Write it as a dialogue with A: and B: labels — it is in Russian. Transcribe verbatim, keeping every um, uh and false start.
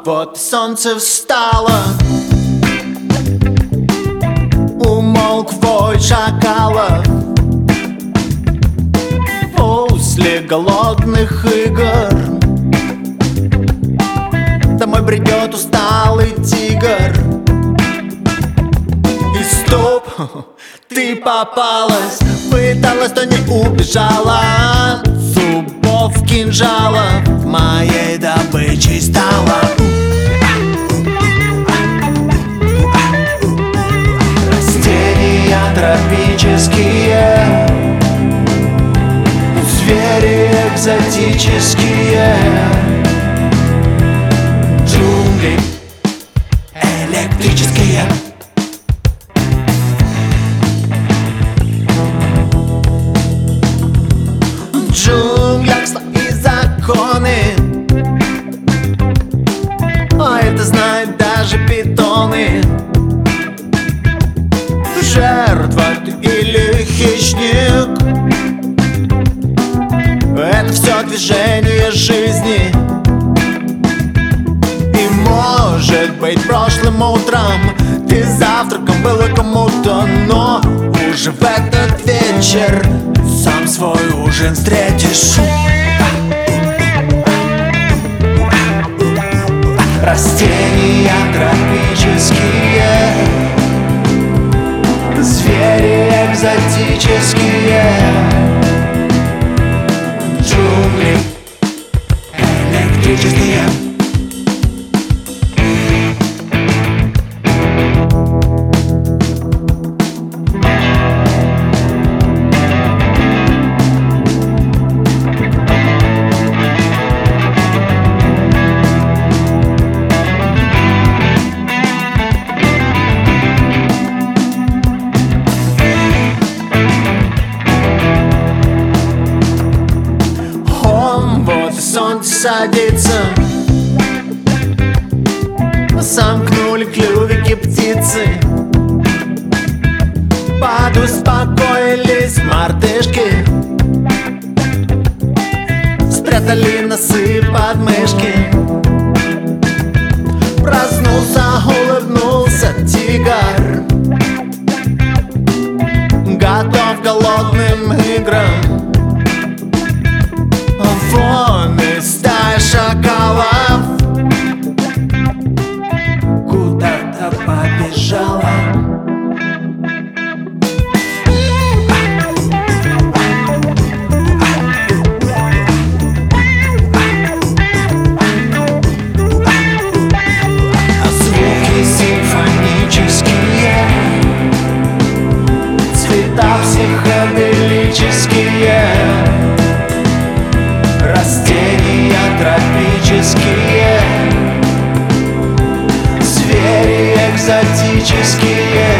A: вот солнце встало, умолк вой шакалов. После голодных игр домой придет усталый тигр. И стоп, ты попалась, пыталась, то не убежала. Зубов кинжалов моей добычей стала. Растения тропические, звери экзотические, джунгли электрические. В джунглях свои законы, а это знают даже питоны. Жертва ты или хищник, это все движение жизни. И может быть прошлым утром ты завтраком было кому-то, но уже в этот вечер сам свой ужин встретишь. Растения тропические, звери экзотические, джунгли электрические. Солнце садится, сомкнули клювики птицы, подуспокоились мартышки, спрятали носы под мышки. Проснулся, улыбнулся тигр, готов к голодным играм. Вон из стаи шакалов куда-то побежала. Звуки симфонические, цвета психоделические, растения тропические, звери экзотические,